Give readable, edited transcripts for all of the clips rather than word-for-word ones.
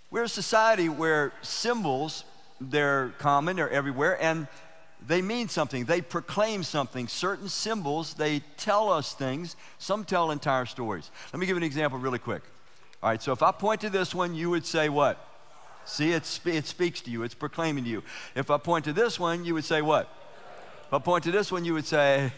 We're a society where symbols, they're common, they're everywhere, and they mean something. They proclaim something. Certain symbols, they tell us things. Some tell entire stories. Let me give you an example really quick. All right, so if I point to this one, you would say what? See, it speaks to you. It's proclaiming to you. If I point to this one, you would say what? If I point to this one, you would say...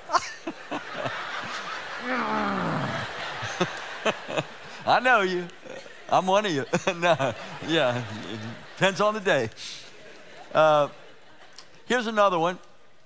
I know you. I'm one of you. No, yeah, depends on the day. Here's another one.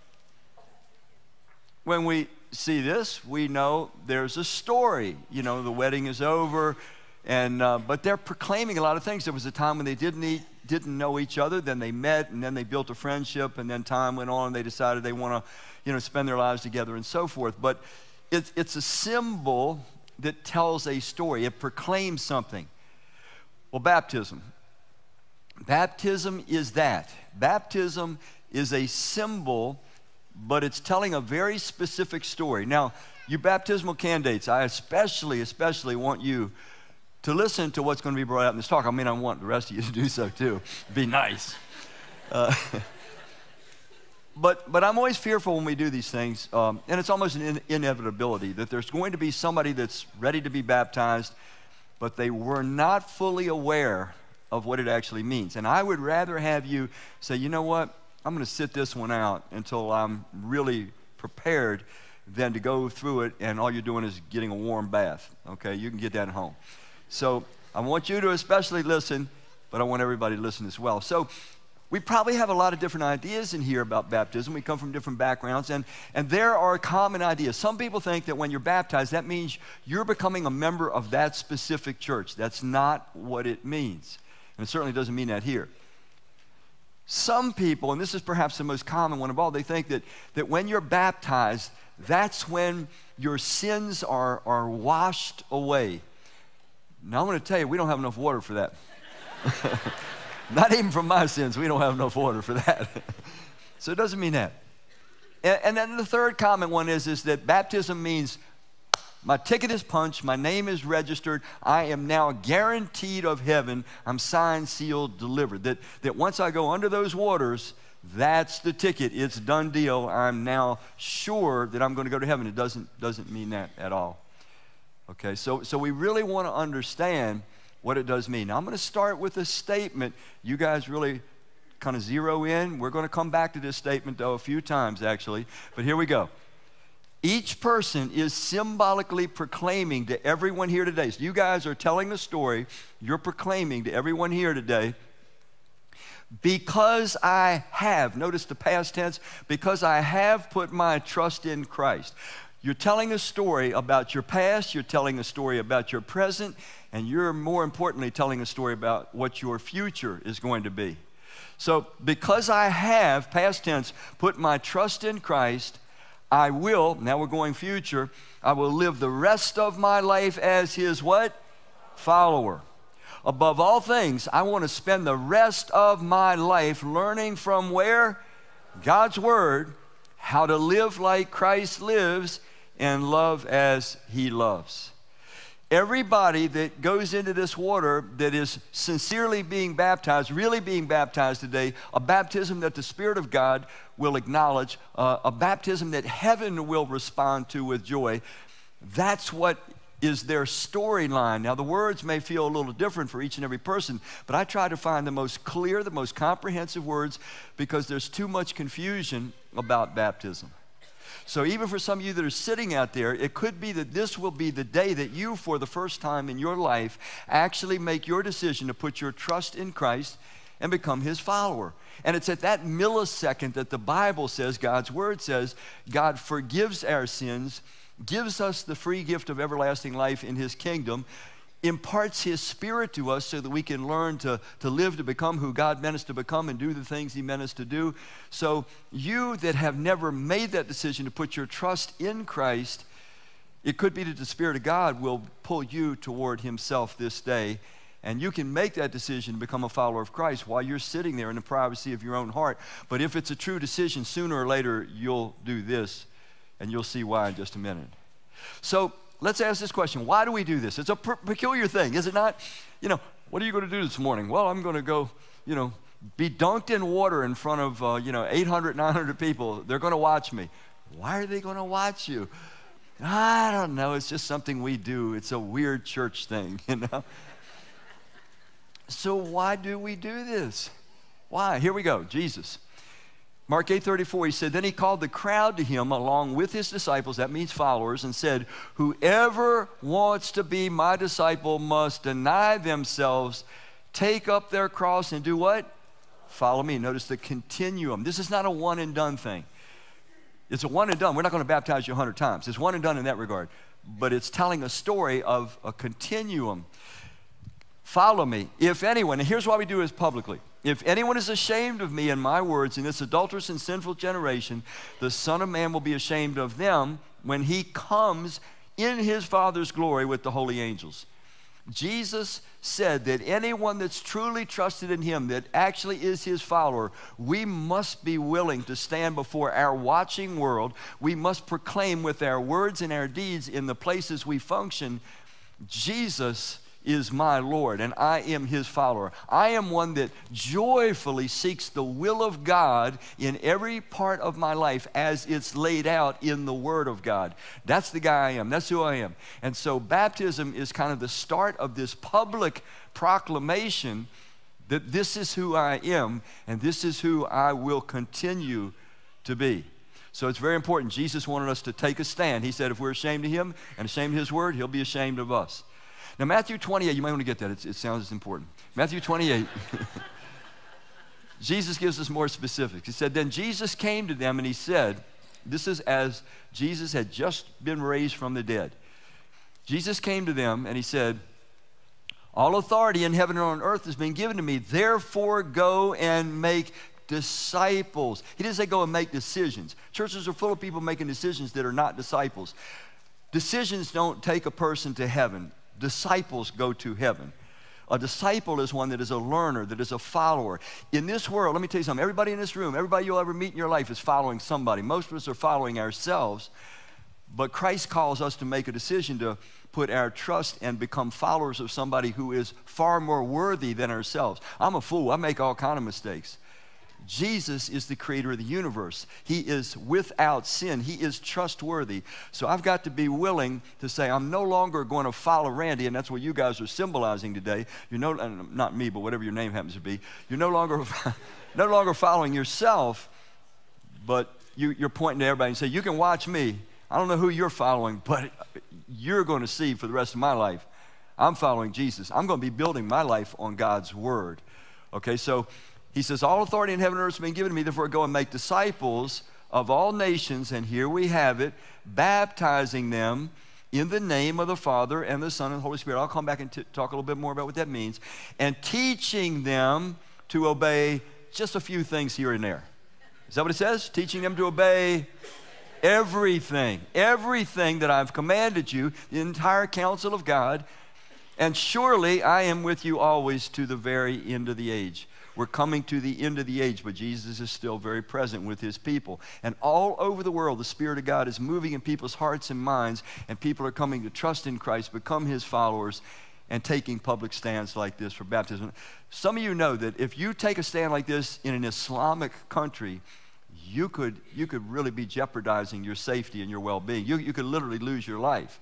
When we see this, we know there's a story. You know, the wedding is over, and but they're proclaiming a lot of things. There was a time when they didn't know each other, then they met, and then they built a friendship, and then time went on, and they decided they want to, you know, spend their lives together and so forth. But it's a symbol that tells a story. It proclaims something. Well, baptism. Baptism is that. Baptism is a symbol, but it's telling a very specific story. Now, you baptismal candidates, I especially want you to listen to what's going to be brought out in this talk. I mean, I want the rest of you to do so too. Be nice. But I'm always fearful when we do these things, and it's almost an inevitability that there's going to be somebody that's ready to be baptized, but they were not fully aware of what it actually means. And I would rather have you say, you know what, I'm going to sit this one out until I'm really prepared than to go through it and all you're doing is getting a warm bath. Okay, you can get that at home. So I want you to especially listen, but I want everybody to listen as well. So we probably have a lot of different ideas in here about baptism. We come from different backgrounds, and there are common ideas. Some people think that when you're baptized, that means you're becoming a member of that specific church. That's not what it means, and it certainly doesn't mean that here. Some people, and this is perhaps the most common one of all, they think that when you're baptized, that's when your sins are washed away. Now, I'm going to tell you, we don't have enough water for that. Not even from my sins, we don't have enough water for that. So it doesn't mean that. And then the third common one is that baptism means my ticket is punched, my name is registered, I am now guaranteed of heaven, I'm signed, sealed, delivered. That once I go under those waters, that's the ticket, it's done deal, I'm now sure that I'm going to go to heaven. It doesn't mean that at all. Okay, so we really want to understand what it does mean. Now, I'm going to start with a statement. You guys really kind of zero in. We're going to come back to this statement, though, a few times, actually. But here we go. Each person is symbolically proclaiming to everyone here today. So you guys are telling the story. You're proclaiming to everyone here today, because I have, notice the past tense, because I have put my trust in Christ. You're telling a story about your past, you're telling a story about your present, and you're more importantly telling a story about what your future is going to be. So, because I have, past tense, put my trust in Christ, I will, now we're going future, I will live the rest of my life as His what? Follower. Above all things, I want to spend the rest of my life learning from where? God's Word, how to live like Christ lives and love as He loves. Everybody that goes into this water that is sincerely being baptized, really being baptized today, a baptism that the Spirit of God will acknowledge, a baptism that heaven will respond to with joy, that's what is their storyline. Now, the words may feel a little different for each and every person, but I try to find the most clear, the most comprehensive words because there's too much confusion about baptism. So even for some of you that are sitting out there, it could be that this will be the day that you, for the first time in your life, actually make your decision to put your trust in Christ and become His follower. And it's at that millisecond that the Bible says, God's Word says, God forgives our sins, gives us the free gift of everlasting life in His kingdom, imparts His Spirit to us so that we can learn to live, to become who God meant us to become and do the things He meant us to do. So you that have never made that decision to put your trust in Christ, it could be that the Spirit of God will pull you toward Himself this day, and you can make that decision to become a follower of Christ while you're sitting there in the privacy of your own heart. But if it's a true decision, sooner or later you'll do this, and you'll see why in just a minute. So let's ask this question. Why do we do this? It's a peculiar thing, is it not? You know, What are you going to do this morning? Well, I'm going to go, be dunked in water in front of, 800, 900 people. They're going to watch me. Why are they going to watch you? I don't know. It's just something we do. It's a weird church thing, So why do we do this? Why? Here we go. Jesus. Mark 8:34, he said, then he called the crowd to him along with his disciples, that means followers, and said, whoever wants to be my disciple must deny themselves, take up their cross, and do what? Follow me. Notice the continuum. This is not a one and done thing. It's a one and done. We're not going to baptize you 100 times. It's one and done in that regard. But it's telling a story of a continuum. Follow me. If anyone, and here's why we do this publicly. If anyone is ashamed of me and my words in this adulterous and sinful generation, the Son of Man will be ashamed of them when he comes in his Father's glory with the holy angels. Jesus said that anyone that's truly trusted in him, that actually is his follower, we must be willing to stand before our watching world. We must proclaim with our words and our deeds in the places we function, Jesus is my Lord, and I am his follower. I am one that joyfully seeks the will of God in every part of my life as it's laid out in the Word of God. That's the guy I am. That's who I am. And so baptism is kind of the start of this public proclamation that this is who I am, and this is who I will continue to be. So it's very important. Jesus wanted us to take a stand. He said if we're ashamed of him and ashamed of his word, he'll be ashamed of us. Now, Matthew 28, you might want to get that. It sounds important. Matthew 28, Jesus gives us more specifics. He said, then Jesus came to them and he said, this is as Jesus had just been raised from the dead. Jesus came to them and he said, all authority in heaven and on earth has been given to me. Therefore, go and make disciples. He didn't say go and make decisions. Churches are full of people making decisions that are not disciples. Decisions don't take a person to heaven. Disciples go to heaven. A disciple is one that is a learner, that is a follower. In this world, let me tell you something. Everybody in this room, everybody you'll ever meet in your life is following somebody. Most of us are following ourselves. But Christ calls us to make a decision to put our trust and become followers of somebody who is far more worthy than ourselves. I'm a fool. I make all kinds of mistakes. Jesus is the creator of the universe. He is without sin. He is trustworthy. So I've got to be willing to say, I'm no longer going to follow Randy, and that's what you guys are symbolizing today. You're not me, but whatever your name happens to be. You're no longer following yourself, but you're pointing to everybody and say, you can watch me. I don't know who you're following, but you're going to see for the rest of my life, I'm following Jesus. I'm going to be building my life on God's word. Okay, so he says, all authority in heaven and earth has been given to me, therefore go and make disciples of all nations, and here we have it, baptizing them in the name of the Father and the Son and the Holy Spirit. I'll come back and talk a little bit more about what that means. And teaching them to obey just a few things here and there. Is that what it says? Teaching them to obey everything that I've commanded you, the entire counsel of God. And surely I am with you always to the very end of the age. We're coming to the end of the age, but Jesus is still very present with his people. And all over the world, the Spirit of God is moving in people's hearts and minds, and people are coming to trust in Christ, become his followers, and taking public stands like this for baptism. Some of you know that if you take a stand like this in an Islamic country, you could really be jeopardizing your safety and your well-being. You could literally lose your life.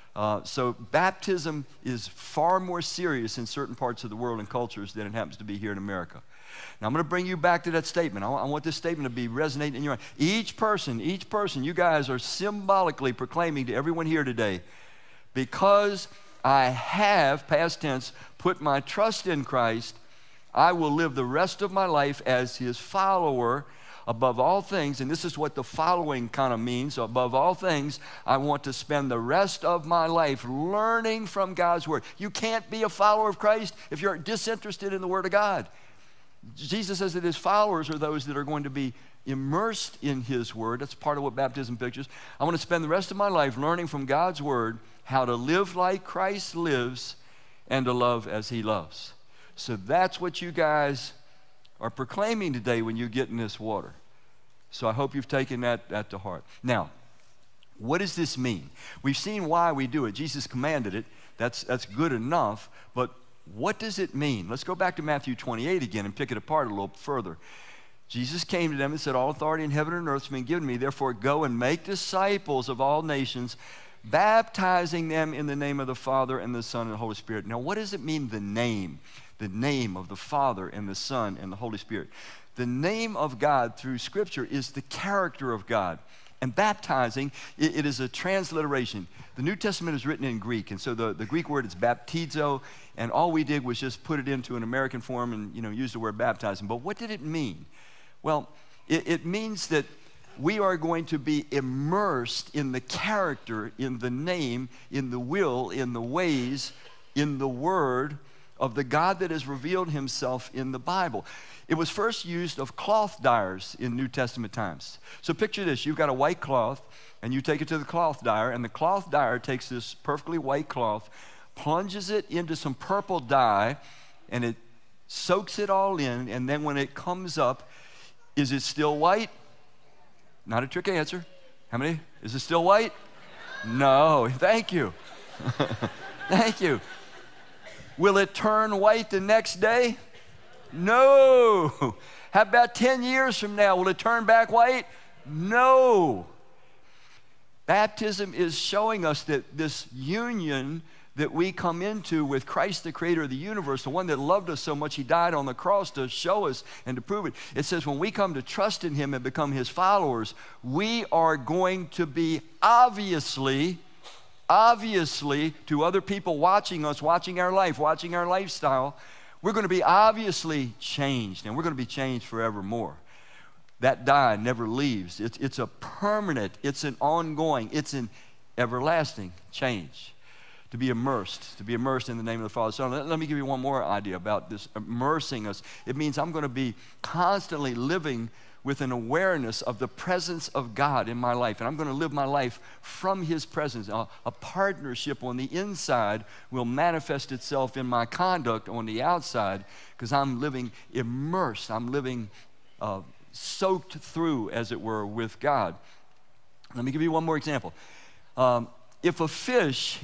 So baptism is far more serious in certain parts of the world and cultures than it happens to be here in America. Now I'm going to bring you back to that statement. I want this statement to be resonating in your mind. Each person, you guys are symbolically proclaiming to everyone here today, because I have, past tense, put my trust in Christ, I will live the rest of my life as his follower. Above all things, and this is what the following kind of means, above all things, I want to spend the rest of my life learning from God's word. You can't be a follower of Christ if you're disinterested in the word of God. Jesus says that his followers are those that are going to be immersed in his word. That's part of what baptism pictures. I want to spend the rest of my life learning from God's word how to live like Christ lives and to love as he loves. So that's what you guys are proclaiming today when you get in this water. So I hope you've taken that to heart. Now, what does this mean? We've seen why we do it. Jesus commanded it. That's good enough. But What does it mean? Let's go back to Matthew 28 again and pick it apart a little further. Jesus came to them and said, all authority in heaven and earth has been given me. Therefore, go and make disciples of all nations, baptizing them in the name of the Father and the Son and the Holy Spirit. Now, what does it mean, the name? The name of the Father and the Son and the Holy Spirit. The name of God through Scripture is the character of God. And baptizing, it is a transliteration. The New Testament is written in Greek, and so the Greek word is baptizo, and all we did was just put it into an American form and use the word baptizing. But what did it mean? Well, it means that we are going to be immersed in the character, in the name, in the will, in the ways, in the word of the God that has revealed himself in the Bible. It was first used of cloth dyers in New Testament times. So picture this, you've got a white cloth, and you take it to the cloth dyer, and the cloth dyer takes this perfectly white cloth, plunges it into some purple dye, and it soaks it all in, and then when it comes up, is it still white? Not a trick answer. How many? Is it still white? No. Thank you. Thank you. Will it turn white the next day? No. How about 10 years from now? Will it turn back white? No. Baptism is showing us that this union that we come into with Christ, the creator of the universe, the one that loved us so much, he died on the cross to show us and to prove it. It says when we come to trust in him and become his followers, we are going to be obviously to other people watching us, watching our life, watching our lifestyle, we're going to be obviously changed, and we're going to be changed forevermore. That dye never leaves. It's a permanent, it's an ongoing, it's an everlasting change. To be immersed in the name of the Father. So let me give you one more idea about this immersing us. It means I'm going to be constantly living with an awareness of the presence of God in my life. And I'm going to live my life from his presence. A partnership on the inside will manifest itself in my conduct on the outside because I'm living immersed. I'm living soaked through, as it were, with God. Let me give you one more example. If a fish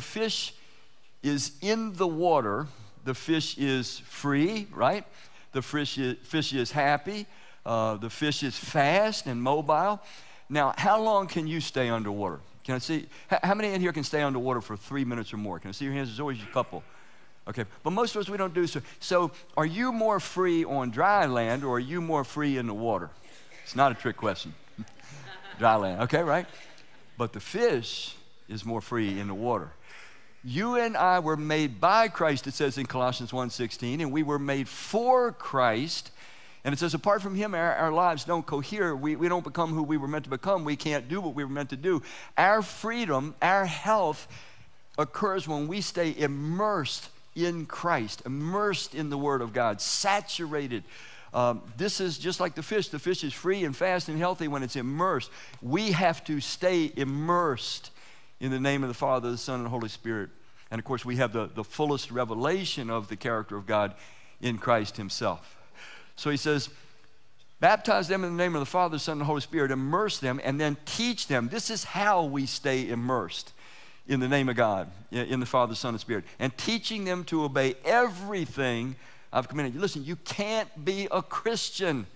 is in the water, the fish is free, right? The fish is happy. The fish is fast and mobile. Now, how long can you stay underwater? Can I see? How many in here can stay underwater for 3 minutes or more? Can I see your hands? There's always a couple. Okay, but most of us, we don't do so. So are you more free on dry land or are you more free in the water? It's not a trick question. Dry land, okay, right? But the fish is more free in the water. You and I were made by Christ, it says in Colossians 1:16, and we were made for Christ. And it says apart from him, our lives don't cohere. We don't become who we were meant to become. We can't do what we were meant to do. Our freedom, our health occurs when we stay immersed in Christ, immersed in the Word of God, saturated. This is just like the fish. The fish is free and fast and healthy when it's immersed. We have to stay immersed in the name of the Father, the Son, and the Holy Spirit. And of course, we have the fullest revelation of the character of God in Christ himself. So he says, baptize them in the name of the Father, the Son, and the Holy Spirit, immerse them, and then teach them. This is how we stay immersed in the name of God, in the Father, Son, and Spirit, and teaching them to obey everything I've commanded you. Listen, you can't be a Christian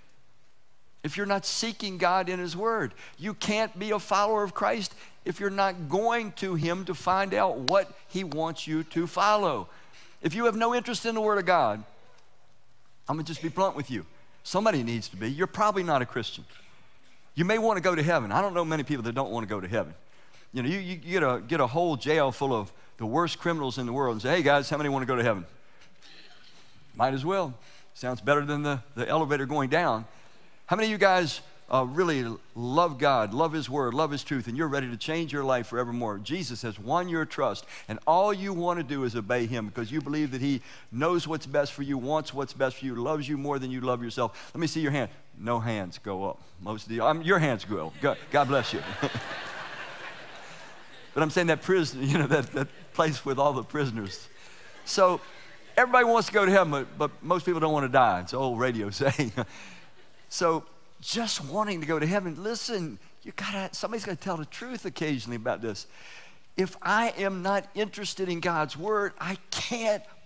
if you're not seeking God in his word. You can't be a follower of Christ if you're not going to him to find out what he wants you to follow. If you have no interest in the word of God, I'm going to just be blunt with you. Somebody needs to be. You're probably not a Christian. You may want to go to heaven. I don't know many people that don't want to go to heaven. You know, you get a whole jail full of the worst criminals in the world and say, hey guys, how many want to go to heaven? Might as well. Sounds better than the elevator going down. How many of you guys really love God, love his word, love his truth, and you're ready to change your life forevermore? Jesus has won your trust, and all you want to do is obey him because you believe that he knows what's best for you, wants what's best for you, loves you more than you love yourself. Let me see your hand. No hands go up. Most of you, your hands go up. God bless you. But I'm saying that prison, you know, that place with all the prisoners. So everybody wants to go to heaven, but most people don't want to die. It's an old radio saying. So just wanting to go to heaven, listen, somebody's got to tell the truth occasionally about this. If I am not interested in God's word, I can't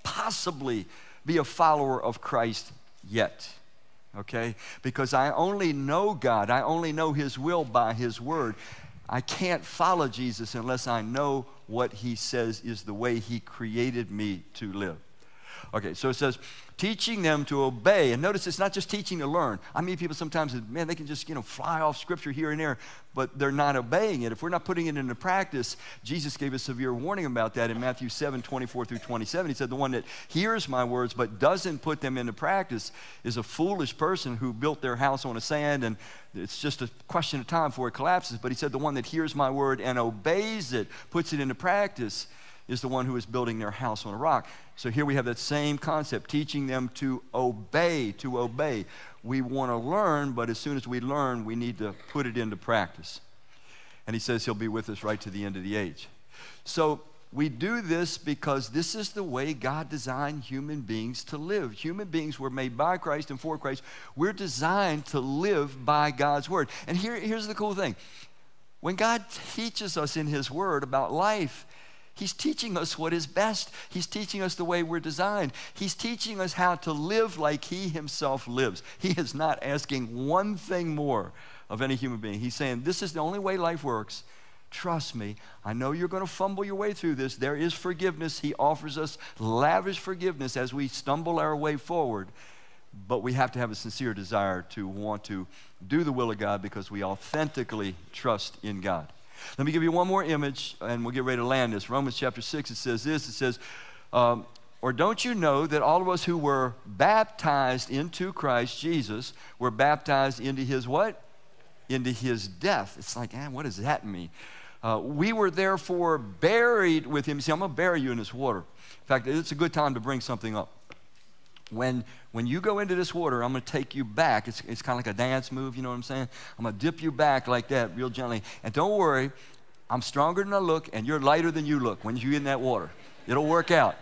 possibly be a follower of Christ yet. Okay? Because I only know God. I only know His will by His word. I can't follow Jesus unless I know what He says is the way He created me to live. Okay, so it says, teaching them to obey. And notice it's not just teaching to learn. I meet people sometimes that, man, they can just, fly off scripture here and there, but they're not obeying it. If we're not putting it into practice, Jesus gave a severe warning about that in Matthew 7:24-27. He said, the one that hears my words but doesn't put them into practice is a foolish person who built their house on a sand, and it's just a question of time before it collapses. But he said, the one that hears my word and obeys it, puts it into practice, is the one who is building their house on a rock. So here we have that same concept, teaching them to obey, to obey. We want to learn, but as soon as we learn, we need to put it into practice. And he says he'll be with us right to the end of the age. So we do this because this is the way God designed human beings to live. Human beings were made by Christ and for Christ. We're designed to live by God's word. And here's the cool thing. When God teaches us in His word about life, He's teaching us what is best. He's teaching us the way we're designed. He's teaching us how to live like He Himself lives. He is not asking one thing more of any human being. He's saying, this is the only way life works. Trust me. I know you're going to fumble your way through this. There is forgiveness. He offers us lavish forgiveness as we stumble our way forward. But we have to have a sincere desire to want to do the will of God because we authentically trust in God. Let me give you one more image, and we'll get ready to land this. Romans chapter 6, it says this. It says, or don't you know that all of us who were baptized into Christ Jesus were baptized into His what? Into His death. It's like, what does that mean? We were therefore buried with Him. See, I'm going to bury you in this water. In fact, it's a good time to bring something up. When you go into this water, I'm going to take you back. It's kind of like a dance move, you know what I'm saying? I'm going to dip you back like that real gently. And don't worry, I'm stronger than I look, and you're lighter than you look when you get in that water. It'll work out.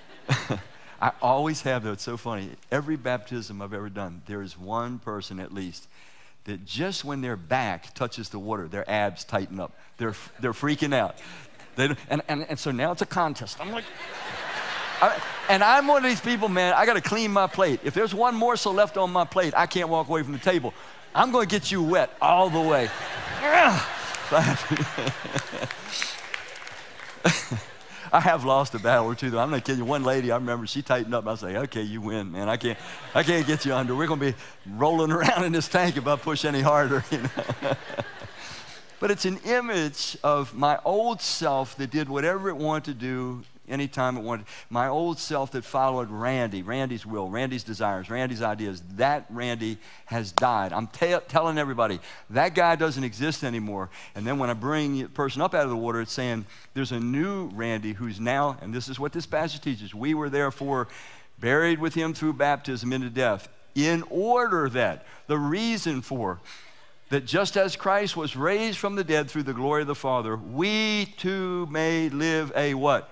I always have, though. It's so funny. Every baptism I've ever done, there is one person at least that just when their back touches the water, their abs tighten up. They're freaking out. And so now it's a contest. I'm like... And I'm one of these people, man, I got to clean my plate. If there's one morsel left on my plate, I can't walk away from the table. I'm going to get you wet all the way. I have lost a battle or two, though. I'm not kidding you. One lady, I remember, she tightened up. I was like, okay, you win, man. I can't get you under. We're going to be rolling around in this tank if I push any harder. But it's an image of my old self that did whatever it wanted to do anytime it wanted. My old self that followed Randy's will, Randy's desires, Randy's ideas. That Randy has died. I'm telling everybody, that guy doesn't exist anymore. And then when I bring the person up out of the water, it's saying there's a new Randy who's now, and this is what this passage teaches, we were therefore buried with Him through baptism into death, in order that, the reason for, that just as Christ was raised from the dead through the glory of the Father, we too may live a what?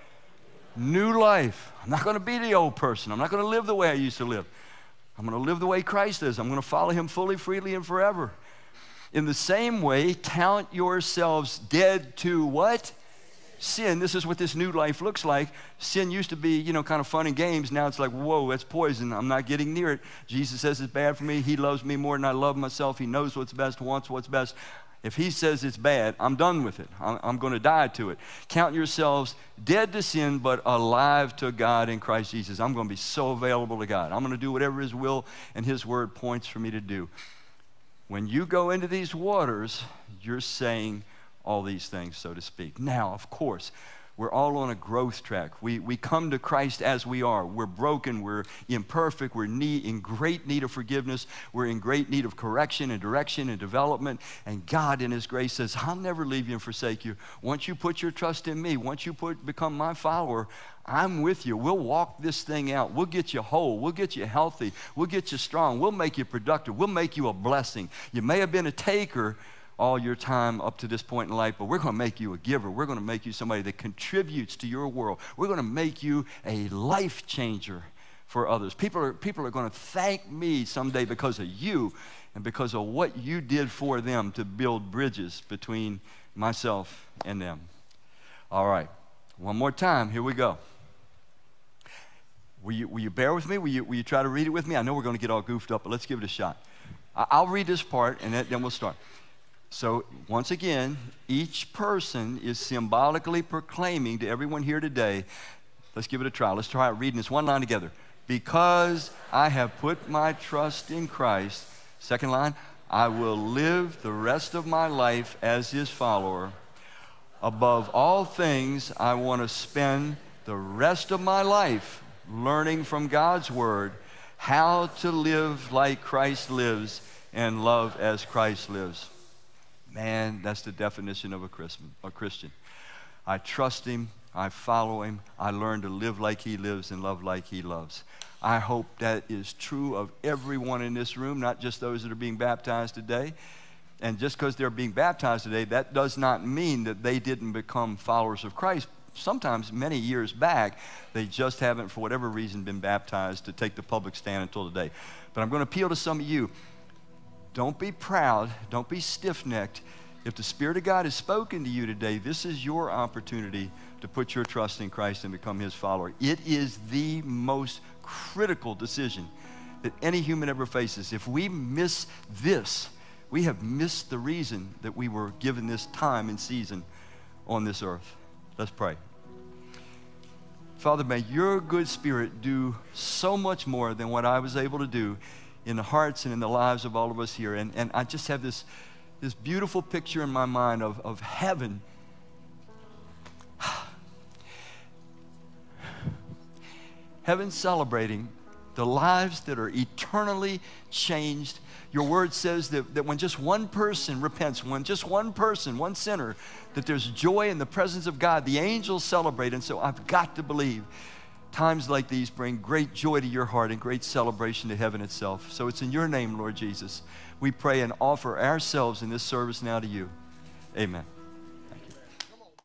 New life. I'm not going to be the old person. I'm not going to live the way I used to live. I'm going to live the way Christ is. I'm going to follow Him fully, freely, and forever. In the same way, count yourselves dead to what? Sin. This is what this new life looks like. Sin used to be, kind of fun and games. Now it's like, whoa, that's poison. I'm not getting near it. Jesus says it's bad for me. He loves me more than I love myself. He knows what's best, wants what's best. If He says it's bad, I'm done with it. I'm going to die to it. Count yourselves dead to sin, but alive to God in Christ Jesus. I'm going to be so available to God. I'm going to do whatever His will and His word points for me to do. When you go into these waters, you're saying all these things, so to speak. Now, of course, we're all on a growth track. We come to Christ as we are. We're broken. We're imperfect. We're in great need of forgiveness. We're in great need of correction and direction and development. And God, in His grace, says, I'll never leave you and forsake you. Once you put your trust in me, once you become my follower, I'm with you. We'll walk this thing out. We'll get you whole. We'll get you healthy. We'll get you strong. We'll make you productive. We'll make you a blessing. You may have been a taker all your time up to this point in life, but we're going to make you a giver. We're going to make you somebody that contributes to your world. We're going to make you a life changer for others. People are going to thank me someday because of you and because of what you did for them to build bridges between myself and them. All right, one more time. Here we go. Will you bear with me? Will you try to read it with me? I know we're going to get all goofed up, but let's give it a shot. I'll read this part, and then we'll start. So, once again, each person is symbolically proclaiming to everyone here today, let's give it a try. Let's try reading this one line together. Because I have put my trust in Christ, second line, I will live the rest of my life as his follower. Above all things, I want to spend the rest of my life learning from God's word how to live like Christ lives and love as Christ lives. Man, that's the definition of a Christian. I trust him, I follow him, I learn to live like he lives and love like he loves. I hope that is true of everyone in this room, not just those that are being baptized today. And just because they're being baptized today, that does not mean that they didn't become followers of Christ. Sometimes many years back, they just haven't, for whatever reason, been baptized to take the public stand until today. But I'm going to appeal to some of you. Don't be proud. Don't be stiff-necked. If the Spirit of God has spoken to you today, this is your opportunity to put your trust in Christ and become his follower. It is the most critical decision that any human ever faces. If we miss this, we have missed the reason that we were given this time and season on this earth. Let's pray. Father, may your good Spirit do so much more than what I was able to do in the hearts and in the lives of all of us here. And I just have this beautiful picture in my mind of heaven. Heaven celebrating the lives that are eternally changed. Your word says that when just one person repents, when just one person, one sinner, that there's joy in the presence of God. The angels celebrate, and so I've got to believe times like these bring great joy to your heart and great celebration to heaven itself. So it's in your name, Lord Jesus, we pray and offer ourselves in this service now to you. Amen.